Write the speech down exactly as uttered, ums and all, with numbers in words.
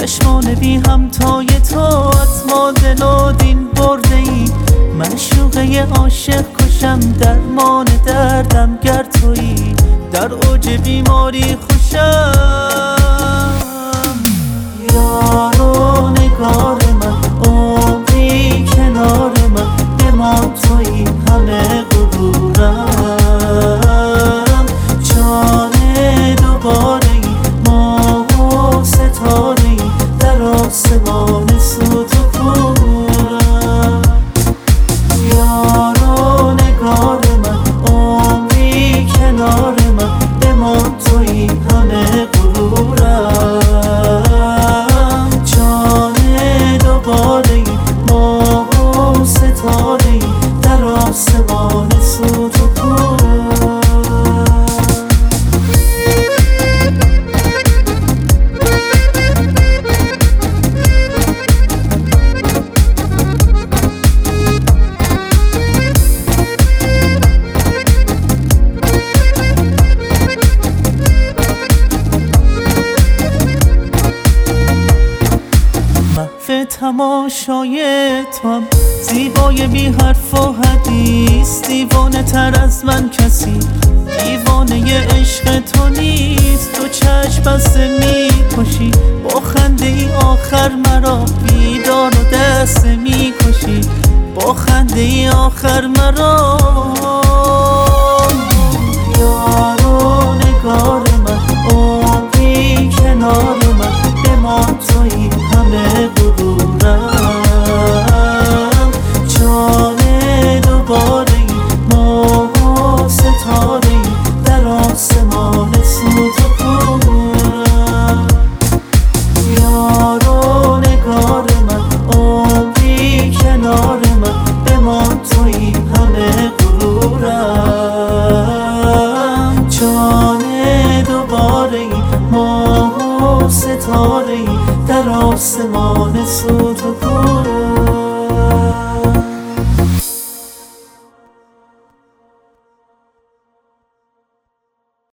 چشمان بی همتای تو از ما دل و دین برده ای. معشوقه عاشق کشم درمان دردم گر تویی. در اوج بیماری خوشم یار و نگار من، عمری کنار من بمان تویی همه غرورم. جان دوباره ای ماه و ستاره ای در آسمان سود و کورم. یار و نگار من، عمری کنار من بمان تویی همه غرورم. جان دوباره ای ماه و ستاره ای در آسمان سود و کورم. محو تماشای تو هم زیبای بی حرف و حدیث. دیوانه تر از من کسی دیوانه عشق تو نیست. تو چشم بسته می کشی با خنده ای آخر مرا بیدار و دست می کشی با خنده ای آخر مرا. یار و نگار من، عمری کنار من بمان تویی همه غرورم. جان دوباره ای ماه و ستاره ای در آسمان سود و کورم. یار و نگار من، عمری کنار من بمان تویی همه غرورم. جان دوباره ای ماه و ستاره ای در آسمان سود